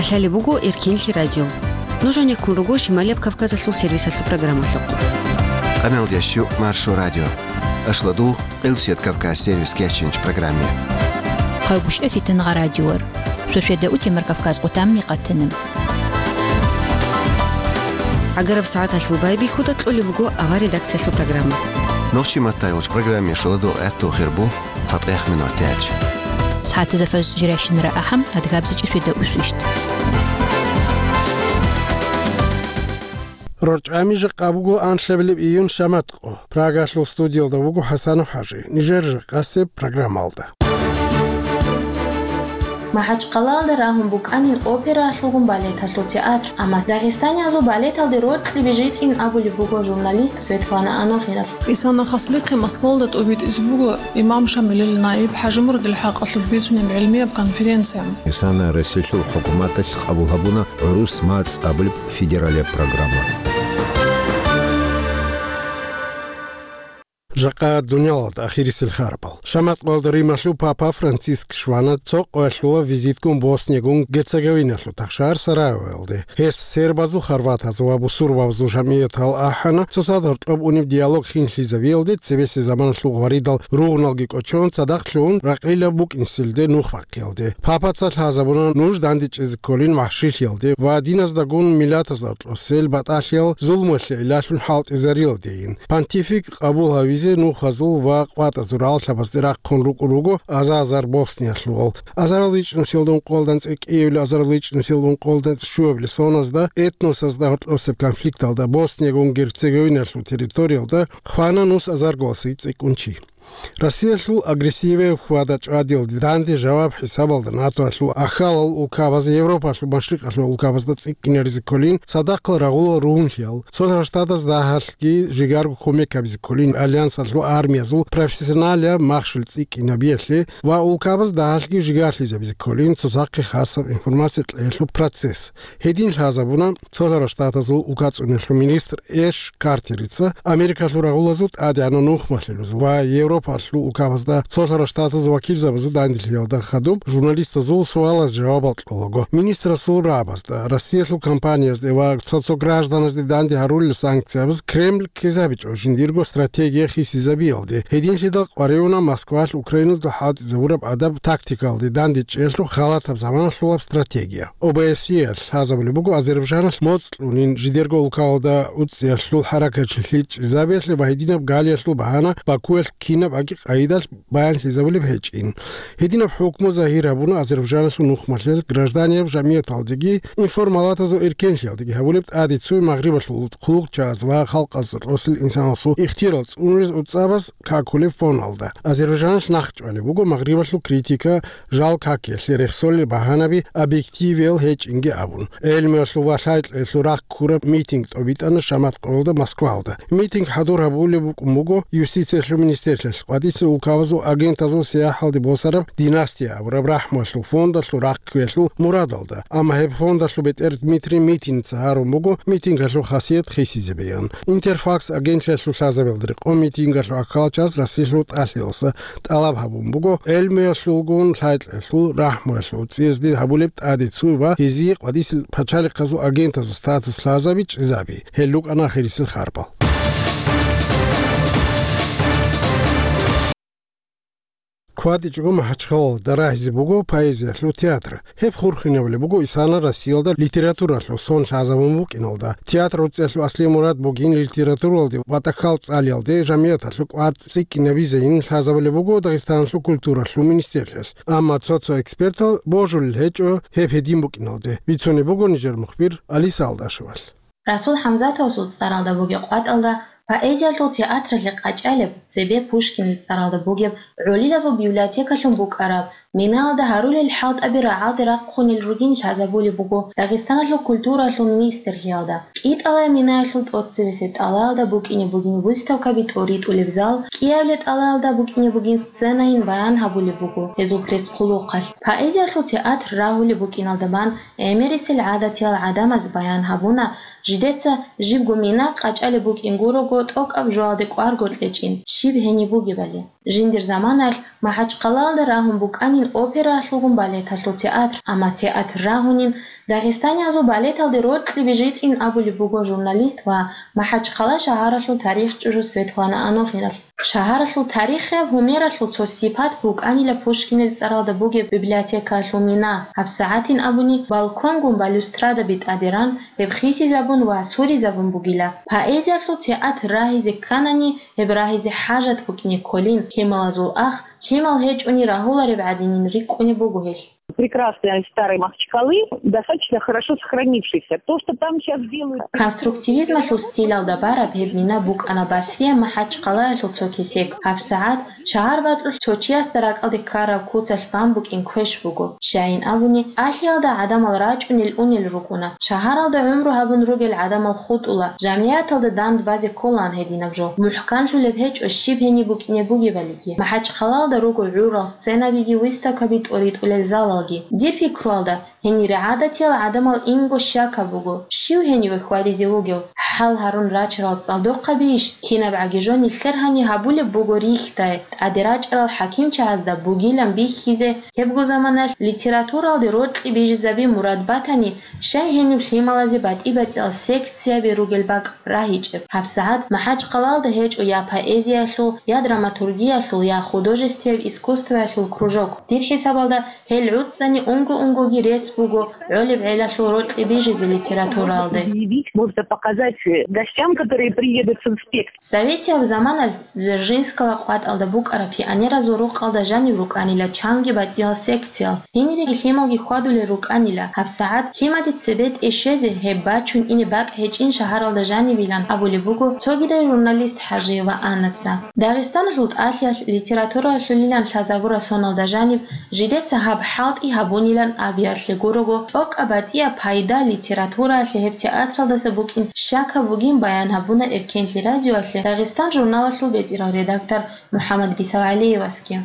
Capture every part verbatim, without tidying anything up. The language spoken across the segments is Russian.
Алхали бугу Иркинли радио. Нужен якун ругу Шималия Кавказа слу сервиса слу программа слу. Канал Ящу Маршу радио. Ашладу Элсет Кавказ сервис кечинч программе. Хайбуш эфитен га радиор. Шушеда утимер Кавказ утамни qattenim. Агараб саат аслу байби худа тлули бугу ава редакция слу программа. Нохчи матайлш программе шладу этто хирбу цатех минутяч. ساعات زفز جراشن رأحم أدقابز جسويدا أسوشت رجعامي جقابوغو أنشلبلب إيون شاماتقو براغاشلو ستوديو دوغو حسانو حاجي نيجر جقاسي برنامالدا محاج قلال دراهم بوكانين أوبرا شلغم باليت هالو تياتر أما داغستاني أزو باليت هال ديروت اللي بيجيت إن أبو لبوغو جورناليست سويتخانا أنو خيرال إسانا خاصلقي مسكولدت أوبيت إزبوغو إمام شامل النائب حاج مرد الحق أصل بيزنم علمية بكونفرنسيا إسانا رسيلو حكومات أبو هبونا روس ماتس أبل فيدرالية برنامج جاقا دنيالد أخيري سلخاربال شامات قولدري مشلو بابا فرانسيسك شوانا توق وشلو فيزيتكم بوسنيغون جيتساغويناشلو تخشار سراويلدي هيس سيربازو خروات هزوابو سوربازو جمعيت هال آحانا سوسادر طلب أونيب ديالوج خين خيزاويلدي تسبيسي زمان شلو غواريدال روغنالجيك أوچون صداق شلون راقيلا بوك نسيلدي نوخواق يلدي بابا تسال هزابونا نوش دانديش إز كولين محشيش يلدي وديناز داقون ميلات أزدرتلو سيل باتاشيل ظلموش لعلاشون حالت إزاريلدين بانتيفيك قبول هاويزي نو خزول واقوات زورال شبازراق كونروق روغو ازازار بوسنياشلو ازاراليچ نوسيلدون قولدانس اك ايول ازاراليچ نوسيلدون قولدانس شوبли соназда этносазда хотлосеп конфликталда Босния Герцеговинашлу территориалда хвананус азарголсиц икунчи Россия шлу агрессиве хвадач адил данди жаваб хисабалда НАТО шлу ахал улкаваз Европа шлу башрик шлу улкавазда цикинерзи колин садақл рагул рунхиал содра штатас дахалки жигаргу комекабзи колин альянс шлу армия зул профессионаля махшил цикинабиешли ва улкаваз дахалки жигарлизабзи колин цузақи хасаб информация шлу процесс хедин хазабуна содра штатас улкацунел министр эш картерица Америка шлу рагулазут адяно нухмашлус ва Европа Пашлу указда Цохара штата за вакил за базу дандил да хадуб журналиста зул суала жавабат лого министра сурабазда Россия лу компания дева соцо гражданас де данди харул санкция без Кремль кезабич ожиндирго стратегия хисизабилди хедин хидал ареуна Москва Украину да хад завураб адаб тактикал де данди чешлу халат заман шлу стратегия ОБСЕ хазабли бугу Азербайджан моцлунин жидерго улкалда уцяшлу харакат шлич забесли вахидина галияшлу бахана бакуэл кина باقي قايدة بيان حزبولي بهجين هدينا حكم ظاهرة بنا أذربيجان شو نخمل جراجدانية بجميع تعدقي إنفورمالات زو إركين شيالدقي هقولي بتعدي تسوي مغرب الخلق خلق جاز وخلق أزر وصل الإنسان صو اختيارات أونرز أتصابس كاكولي فون علدا أذربيجان شناخت على بوجو مغرب الخلق كريتيكا جال كاكيش لرخصول بهانا بي أبيكتيفيل هيج إنجي أبون علم الخلق وشايد الخلق كورة ميتينغ أبيت أنا شمات قولدا موسكوا علدا ميتينغ حضور هقولي بوجو يوستيسيا المينستير قديس الكاوزو أجنتازو سياحة دبوسرب ديناستيا وربرح مشلو فوندا شلو راكيشلو مرادلدا أما هب فوندا شلو بتر دميتري ميتين سهارو موجو ميتين شلو خاصية خيسي زبيان انترفاكس أجنت شلو شازبل درق أو ميتين شلو أكالجاز راسيشلو تأهلسا طلب هبو موجو علم شلو جون شايد شلو رحمة شلو تيزدي هبولبت عادي تسويفا هزيق قديس البتشالي قزو أجنتازو ستاتوس لازابيتش زابي هلوك أنا خيريس الخاربال كوادي جوجو محشخول دراهزي بوجو بايزي لو تياتر هب خورخينه ولا بوجو إسانا راسيلدا ليتراتورا لو سون شازامون بوك إنولدا تياتر وتسلو أصلي مراد بوجين ليتراتورا دي واتخالت عليال دي جمعيات لو قارت سيك نبيزين شازابل بوجو داغستان لو كولتورا لو مينستيرلس أما تصو إكسبرتال بوجول هيجو هب هديم بوك إنولدا بيتسوني بوجو نيجر مخبر علي سالداشوال رسول حمزة توسط سرالدا بوجي قوات ألدا Поэзия лу театр ли качалеб, себе Пушкин царалда бугеб, ролила зо библиотека лум бук араб, миналда харули лхалт абира алдира кхуни лрудин шазабули бугу, Дагестан лу культура лу министр лиалда. Кит ала мина лут отцевесет алалда бук ине бугин выставка бит орит улевзал, киявлет алалда бук ине бугин сцена ин баян хабули бугу, езу пресс хулукал. Поэзия лу театр рахули бук иналдабан, эмерисел адатиал адамаз баян хабуна, жидеца жибгу мина качали бук ингурого بوغوت اوك اب جوالدك وارغوت لچين شي بهني بوغي بالي جندر زمانال ما حج قلال راهم بوكانين اوبرا شلغون باليت هالو تياتر اما تياتر راهونين داغستانيا زو باليت هالدي روت لبيجيت ان ابو بوغو журналист ва ما حج قلا شهارشلو تاريخ чужу سветлана анохинал شهارشلو تاريخ هوميرشلو تو صفات بوكاني لپوشكين царалда буге библиотека лумина اب ساعتين ابوني بالكون гум балюстрада бит адеран ебхиси забун ва сури забун бугила поэзияшلو театр раҳизи канани ебраҳизи ҳажат букини колин кемалазул ах кемал ҳеҷ уни раҳулари баъдинин рикуни бугуҳел прекрасные старые Махачкалы, достаточно хорошо сохранившиеся. То, что там сейчас делают... Конструктивизм шул стиль алдабара бебнина бук анабасрия Махачкала шул цокисек. Хавсаат шахар батл чочия старак алди кара куцал бамбук ин квеш бугу. Шаин абуни ахи алда адам ал рач унил унил рукуна. Шахар алда умру хабун ругел адам ал худ ула. Жамият алда данд бази колан хединав жо. Мухкан шул лебхеч ошиб хени бук не буги валики. Махачкала алда ругу урал сцена биги выставка бит урит улел зала دير فكرالدا هني رعادتي العدم الإنجو شاكا بوجو شو هني وخوالي زوجو حال هارون راتشرال صادق بيش كنا بعججون الخرهني هبول بوجو ريختاي أدراج على الحكيم شازدا بوجيلم بيخيزه يبغو زمانش ليتراتورال دروت بيج زبي مراد باتني شيء هني بشيمالازي بات إبت السكتسيا بروجل باك راهيج هبساعد ما حاج قلال ده هيج ويا поэзия شو يا دراماتورجيا شو يا художественное искусство شو кружок دير حسابالدا هل Сани унго-унго гирес буго, роли бэля шурот и бежи за литературалды. Можно показать гостям, которые приедут с инспекцией. Советия в замана Дзержинского хват алдабук арапи, они разурук алдажани в руканила, чанги батила секция. Хинри хималги хвадули руканила, а в саат химати цебет ишезе, хебачун и небак хечин шахар алдажани вилан, а були буго, цогидай журналист Хажиева Аннаца. Дагестан жулт ахияш литература шулилан шазавура сон алдажани, жидеца хаб халт и хабунилан абиаш легурого, ок абатия пайда литература шехеб театр да сабукин шака бугин баян хабуна эркенли радио ашле Дагестан журнала шлубет ира редактор Мухаммад Бисавалиев аски.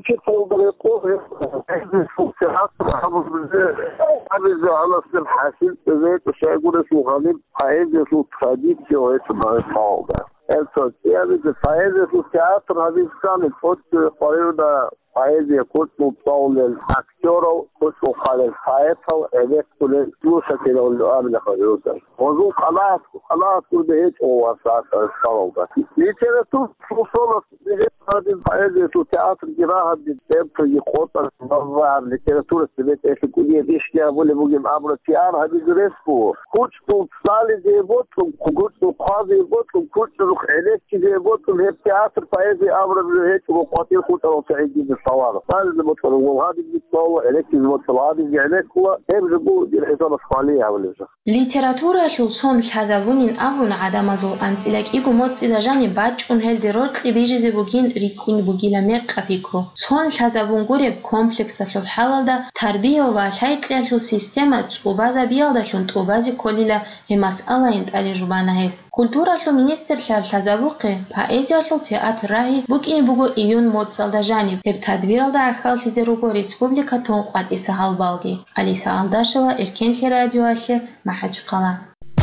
Поэзия космос паулен актеров космос хален фаэтал эвет кулен слушатель амна харута. Озу халат халат курдеч о асаса сталга. Литература слушала один поэзия ту театр гираха битемп йхота новар литература свет эти куди вещи были будем абра театр хади греску. Хуч ту стали де вот хуч ту хази вот хуч ту элекки де вот театр поэзия абра хеч во хатир хута саиди الصوارف هذا المطلب وهذه الصوره الكتريك المطلب هذه يعني هو يجب دي الحساب الصالحه ولا ليتراتورا شو صون حزبونين ابون عدم زو انت لك ايغو موت سيداجاني باج اون هل ديروت بيجي زبوغين ريكون بوغيلا مقفيكو صون حزبون غورب كومبلكس شو حالدا تربيه وشايت لشو سيستم صوبازا بيالدا شو توبازي كوليلا هي مساله انت علي جبانا هيس كولتورا شو مينستر شال حزبوقي поэзия شو театр راهي بوكين بوغو ايون موت سالداجاني تدبير دا اخال فيزيروغو ريسبوبليكا تونقوات إسا بالغي أليسا ألداشوا إركين في راديو أشي محاج قلا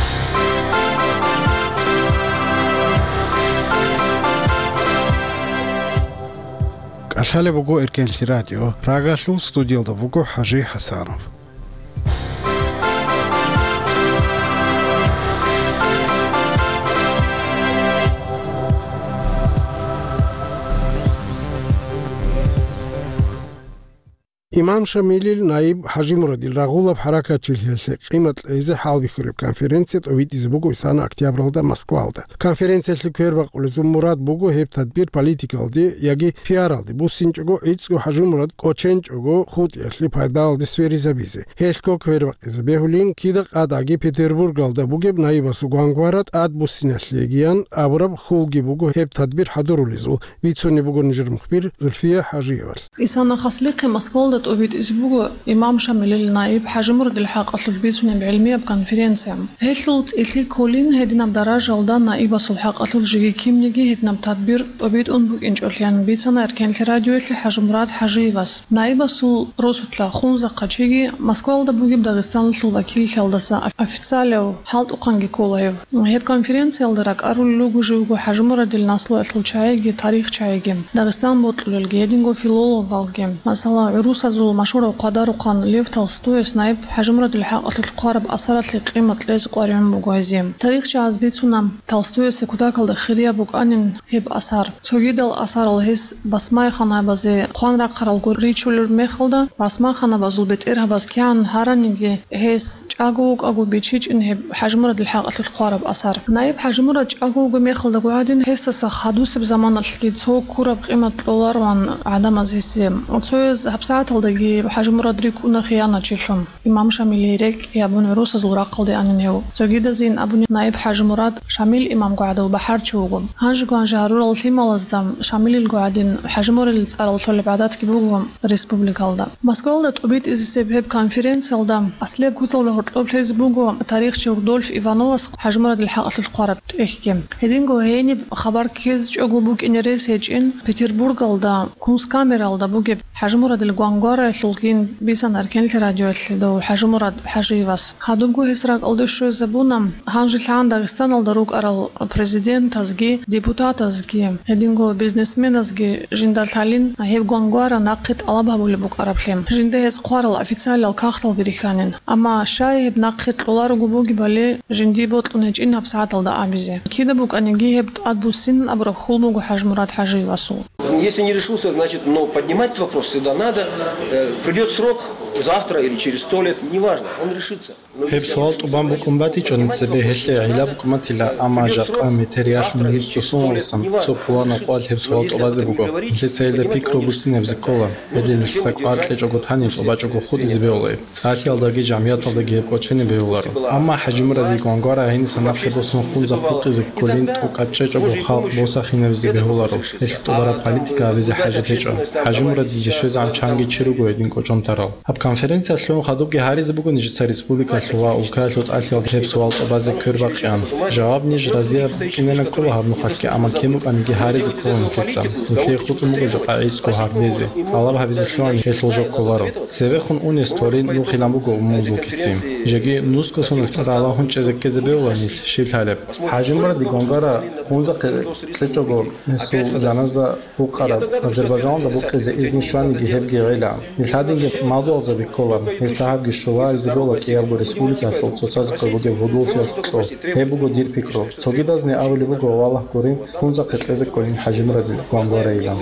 أشالي بوغو إركين في راديو راغاشلو ستوديو دا بوغو حاجي حسانوف إمام شاميل نائب حاجي مراد الرغولة بحركة تشيلهي قيمة إذا حال بخرب كونفرنسية أويت إذا بوغو إسانا أكتيابر دا موسكوا دا كونفرنسية لكوير بقول زوم مراد بوغو هيب تدبير بوليتيكال دي يجي فيارال دي بوسينجوغو إيتسغو حاجي مراد كوتشينجوغو خود يخلي بايدال دي سويري زبيزي هيشكو كوير بق إذا بيهولين كيدق آداغي بيتربورغ دا بوغيب نائب سوغوانغوارات آد بوسينشليجيان أبرب خولغي بوغو هيب تدبير حضورو لزو بيتسوني بوغو نجر مخبير زلفية حاجي يوال إسانا خسليقي موسكوا طوبيت إسبوع إمام شامل النائب حجمر الحق أصل بيتنا بعلمية بكونفرنسيا هيلوت إلي كولين هدينا بدرجة لدا نائب أصل حق أصل جيجي كيم نجي هدنا بتدبير طوبيت أنبوك إنج أصليان بيتنا أركان الراديو إلي حجمرات حجيبس نائب أصل روسوتلا خونزا قتشيجي مسكول دبوجي بدغستان الوكيل شالدسا أفيتساليو حالت أقنجي كولايو هي بكونفرنسيا لدرك أرول لوجو جوجو حجمر دل ناسلو أصل شايجي تاريخ شايجي دغستان بطل الجيدينجو فيلولوجي مثلا عروس زول مشهور وقدر وقان ليف تولستوي سنايب حجمرة الحق أطلق القارب أثرت لقيمة لازق واريون بوغازيم تاريخ جاز بيتسونا تولستوي سكوتاك الدخيرية بوغانين هيب أثار توجد الأثار الهيس بسماي خانا بزي قان راقر الغور ريتشولر ميخلدا بسما خانا بزول بيت إرها بز كيان هارانيجي هيس جاغوغ أغو بيتشيج إن هيب حجمرة الحق أطلق القارب أثار نايب حجمرة جاغوغ ميخلدا قوادين هيس تسخدوس بزمان الكيد سو كورب قيمة دولار وان عدم أزيسيم وتسويز هبساعة الدقي حجم رادريك ونا خيانة تشيلهم إمام شامل ريك يا بني روس زورا قلدي أنينهو تجد زين أبني نائب حجم راد شامل إمام قاعد وبحر تشوقهم هنج قان جهرول الفيما لزدم شامل القاعدين حجم رال تسأل طول بعدات كبوهم ريسبوبليكا لدا مسكول تقبيت إذا سبب كونفرنس لدا أصلي كتل لهرطلب فيسبوك تاريخ شوردولف إيفانوس حجم راد الحق أصل القارب تحكي هدينغو هيني خبر كيز جوجو بوك إن ريسيج إن بيتربورغ لدا كونس كاميرا لدا بوك حجم راد الغوانغورا سلقين بيسان أركان الراديو دو حجم راد حجيواس خدوبغو هسراق ألدشو زبونام هانجي لعن داغستان الدروك أرال بريزيدنت أزجي ديبوتات أزجي هدينغو بيزنسمن أزجي جندال تالين هيب غوانغورا ناقت ألابها بولبوك أرابليم جنده هز قوار الأفيتسال الكاختل بريخانين أما شاي هب ناقت لولار غوبوغي بالي جندي بوت ونجين هبساعت الدا عبيزي كده بوك أنجي هب أدبو سن أبرو خولبوغو حجم راد حجيواسو. Если не решился, значит, но поднимать этот вопрос всегда надо. Придет срок завтра или через сто лет, неважно, он решится. هب سوال طبعا بكم باتي جن سبه هشلي عيلا بكم تلا أما جاق مترياش من يستوسون رسم سو بوانا قال هب سوال طبعا زبوجا لسه بيكرو بسنة بزكولا بدل سكوات لجوجت هني طبعا جوجو خود زبيولي هاتي على درجة جمعيات على درجة كوتشين بيولارو أما حجم ردي كونغارا هني سنقش بسون خون زخوق زكولين وكاتش جوجو خال بوسا خينه بزبيولارو التبارة بوليتيكا بز حاجة تيجو حجم ردي جشوز عن شانجي تشيرو قيدين كوتشون ترى هب كونفرنس شلون خدوب هاري زبوجو نجت ريسبوبليكا شوا وكالوت ألفي هب سوال طبعا ذكر باقيان جواب نيج رازيا إننا كلها بنخلك أما كيمك أنجي هاري زكون كتسام وكلي خطو مجد قاعد كو هارديزي الله بحبز شلون يطلجوا كلارو سيفخون أون استورين نو خلامبوجو موضوع كتسيم جاكي نوسكو سون الله هون شيء كذا بيوانيل شيل هالب حجم مرة ديكونغارا خونزا كتلجوا نسو جنازة بوقارب أذربيجان دبوق إذا إذن شوان جهب جعيلا الهادين موضوع زبي كولر التهاب جشوا زبولة كيالو ريسبوليكا شو تصاز كبوجي هدول فيشتو هبوجو دير بيكرو تجدازني أولي بوجو والله كورين خونزا كتلزق كورين حجم مرة ديكونغارا إيلام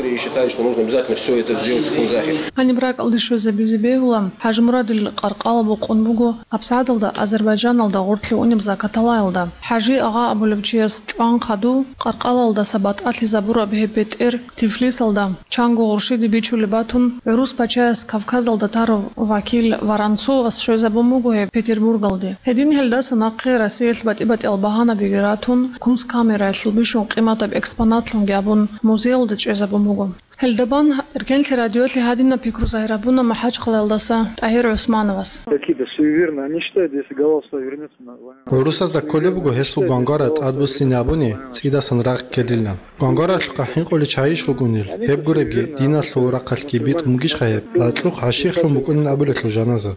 هني براك ألدشوا زبي زبي ولا حجم مرة القرقال بوقون بوجو أبسعد لدا أذربيجان لدا غورتلي وني بزاك تلايلدا حاجي أغا أبو لبجيس جوان خدو قرقال لدا سبات أتلي زبورة بهبت إر تفليس لدا چانگو غرشيدي بيچو لباتون عروس بچاس كافكاز لدا تارو وكيل ورانسو وسشو زبوموجو هي بيتربورغ لدي هدين هلدا سناقي رسيل بات إبت البهانا بيجراتون كونس كاميرا تلبيشون قيمة بإكسبانات لنجابون موزيل دچ زبوموجو هلدبان إركان الراديوات لهادينا بيكرو زهرابونا محاج قلالداسا أهير عثمانوس. Такие суеверные, они считают, если голова вернется на войну. ورساز دكولي بقو هسو غانغارات أدبس نابوني سيدا سنراق كليلنا. غانغارات لقاحين قولي شايش وقونيل. هب قريبجي دينا لو راقل كبيت ومجيش خيب. لاتلوق عشيخ لهم بقولن أبولت له جنازة.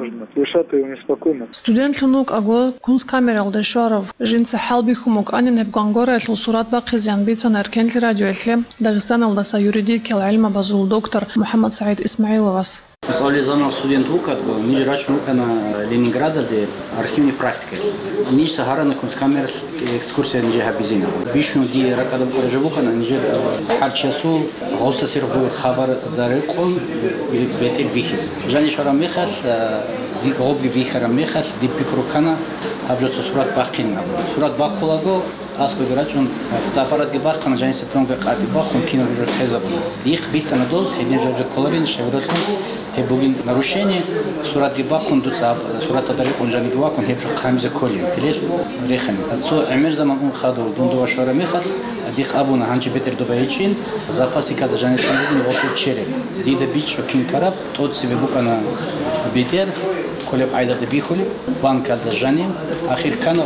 Студент лунук аго кунс камера алдешаров жинца халби хумук анин хеб гангора эл сурат бақизян бицан эркен радио элле Дагестан алдаса юридик илма базул доктор Мухаммад Саид Исмаиловас. Мысалы заман студент вукат, ниже рач вука на Ленинграда, де архивни практика. Ниже Сахара на кунсткамерс экскурсия ниже хабизина. Бишну ди ракадам кураже вука на ниже хар часу госта сир бу хабар дарекон бетер вихис. Жани шарам мехас ди обги вихарам мехас ди пикрукана абжот сурат бақинна. Сурат бақулаго аско грачун фотоаппарат ги бақана жани септронга қати бақун кино бижот хезабун. Дих бицана доз хедин жажа колорин шевраткун He bugün нарушение сурат гибакун дуца сурат тадарик онжа гибакун he хамза колин. Лес рехен. Со эмер zaman un хаду дундо шора мехас дих абуна ханчи бетер добайчин запаси када жанешан бugün вокул череп. Дида бичо кин караб тот себе букана бетер колеб айдады бихули банкада жаним ахир кана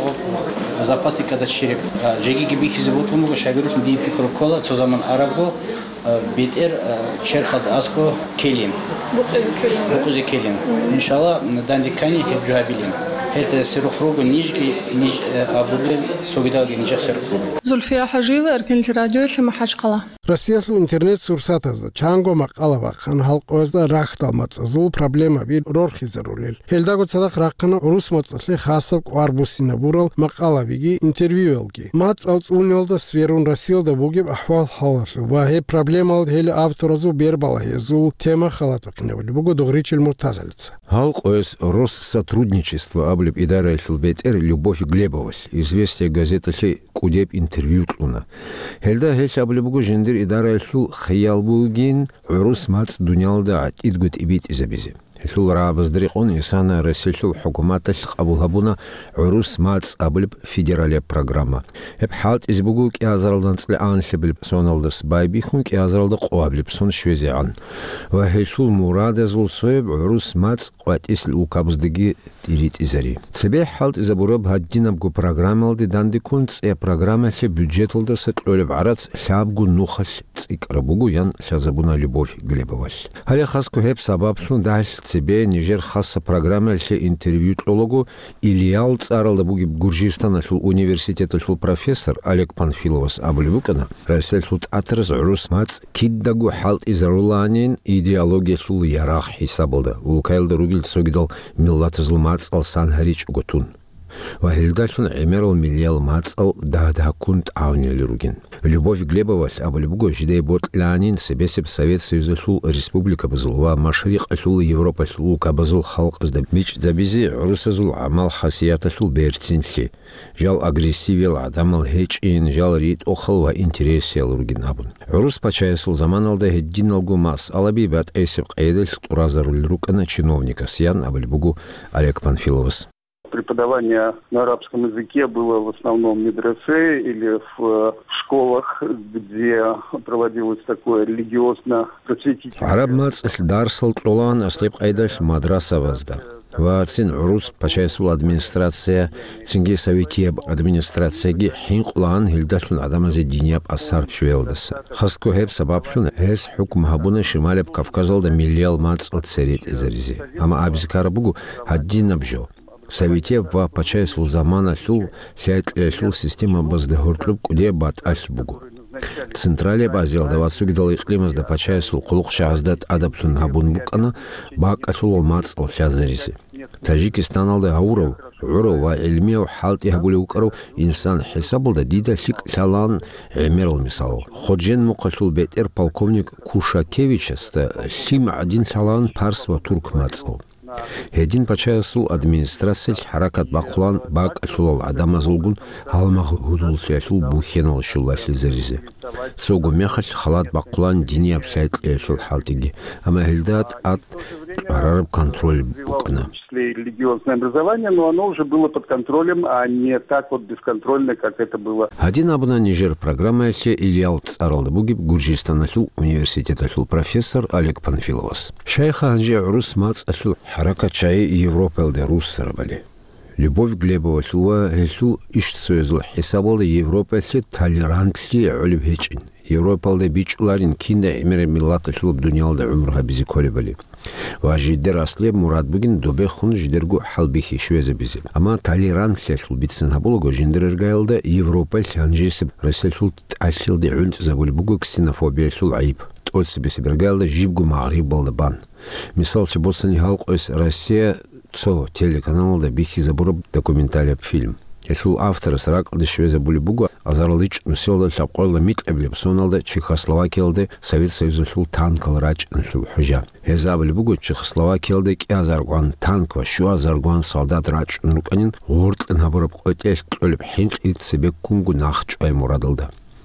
запаси када череп. Жеги gibi hizbot umuga şagirut di pikro kola co zaman arago бетер черхад аско келин. Букузи келин. Букузи келин. Иншалlah дандикани хеп жабилин. Это сирухругу нижги ниж абулел согидаги нижа сирухругу. Зульфия Хажиева, Эркин радио Махачкала. Россиялы интернет сурсатаза чанго мақалава хан халқозда рахталмац зул проблема бир рорхизарулел. Хелдаго цадақ раққына урус мацлы хасаб арбусина бурал мақалавиги интервью елги. Мац алц унелда сверун Россиялда бугиб ахвал халарлы. Ва хе проблема хели авторазу бербала зул тема халат вакневали. Буго догричел муртазалица. Халқоз Россотрудничество аблиб идара Хилбетер Любовь Глебоваль. Известие газета Шей Кудеп интервью тлуна. Хелда хеш аблибуго жендер идара шул хиялбугин урус мац дунялда идгут ибит изабизи. شو رابز دريقون إنسان رسل شو الحكومات أبو هبونا عروس ماتس أبلب فيدرالية برنامج. بحالت إزبوجو كي أزرالدن تلعان شبل بسونالدس بايبي خون كي أزرالد قوابل بسون شويزي عن. وهي شو المراد زول صيب عروس ماتس قوات إسل وكابز دقي تريد إزري. تبي حالت إذا برب هدينا بجو برنامج دي داندي كنت إيه برنامج شو بيدجت لدرس تقول بعرض شابجو نوخش تقربوجو ين شازبونا لبوف قلبواش. هل خاصكو هيب سبب شون داش себе Нижер хасса программа ше интервью тлологу Ильял царалда буги Гуржистана шул университета шул профессор Олег Панфиловас аблибукана рассел шут атраз урус мац киддагу халт изаруланин идеология шул ярах хисабылда улкайлда ругил согидал миллат злмац алсан харич уготун وهلداشون عمرل مليال ماتسال دادا كنت عاوني لروجين. Любовь Глебова абалибуго жидей бот ланин себесеб Совет Союза шул Республика базулва Машрик шул Европа шул кабазул халк изда бич забизи русазул амал хасията шул бертинли. Жал агрессивел адамал хеч ин жал рит охал ва интересел ругин абун. Рус пачаясул заманалда хеддиналгу мас алаби бат эсеп қайдел туразарул рукана чиновника сиян абалибуго Олег Панфиловас. Преподавание на арабском языке было в основном в медресе или в школах, где проводилось такое религиозно-просветительное. Араб мац дарсал тлолан аслеп айдаш мадраса вазда. Вацин урус пачайсул администрация цинги советиеб администрацияги хин кулан хилдашлун адамази диньяб асар швелдаса. Хаско хеб сабабшун хес хукм хабуна шималеб Кавказалда миллиал мац алцерит изаризи. Ама абзикара бугу хаддин набжо. Совете в пачайсул замана шул шайт шул система баздахортлуб куде бат ашбугу. Централе базил давацу гидал иклимаз да пачайсул кулук шаздат адапсун хабун букана бак ашул алмац алшазариси. Таджикистан алда ауров уров ва илмия халти хабули укаров инсан хисабулда дида шик шалан эмерл мисал. Ходжен мукашул бетер полковник Кушакевич ста шим один шалан парс ва турк мацал. Хедин пачаясул администрация харакат бақулан бак ашулал адамазулгун халмах худул шашул бухенал шуллашли заризе. Согу мехаш халат бақулан дини абшайт шул халтиги. Ама хилдат ат арараб контроль букана. Религиозное образование, но оно уже было под контролем, а не так вот бесконтрольно, как это было. Один абуна Нижер программа еще Ильял царалда бугиб Гуржистан ашул университет ашул профессор Олег Панфиловас. Шайха анжи урус мац ашул харака чай Европа де рус сарабали. Любовь Глебова шула хешул ишцуезл хисабалда Европа ше толерантли улиб хечин. Европа де бичуларин кинда эмере миллата шулуб дунялда умрха бизи колебали. Важидер асле мурад бугин добе хун жидергу халбихи швезе бизи. Ама толерант шул битсен хабулго жиндерергайлда Европа шанжесиб расшул ашил де унт загули бугу ксенофобия шул айб. Тот себе сибергайлда жибгу мағриб балда бан. Мисал че болсани халк ос Россия цо телеканалда бихи забураб документалия фильм. Шул автор срак да швезе були бугу азарлыч нуселда шапқойла мит эблеп соналда Чехословакиялда Совет Союза шул танкал рач шул хужа. Хеза були бугу Чехословакиялда ки азаргуан танк ва шу азаргуан солдат рач нуканин горд набураб қотеш тлеб хинк ит себе кунгу нахч ай мурадылда.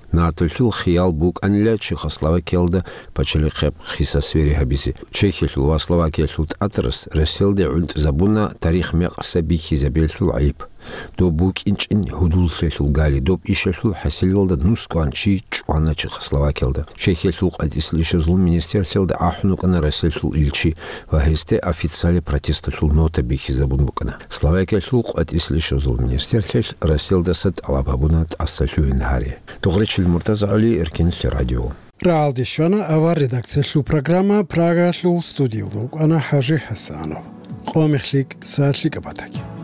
наатуллул хиял бук анля Чехословакиялда почали хеп хисасвери хабиси. Чехия Словакия лут атрас расселде унт забуна тарих меq сабихи забеллул айб. До бук инчин худуллул гали доб ишеллул хасилилда нускуанчи чуана Чехословакиялда. Чехия лук адислишозлу министерствелда ахнукана расселлул илчи вахесте официали протестовал нота бихи забун букана. Словакия лук адислишозлу министерствел расселда сад алабабунат ассалюин хари. Тогречил Муртаза Али Эркин радио. Раал Дишвана ава редакция шу программа Прага шу студию. Ана Хажи Хасанов. Комихлик сашлик абатаки.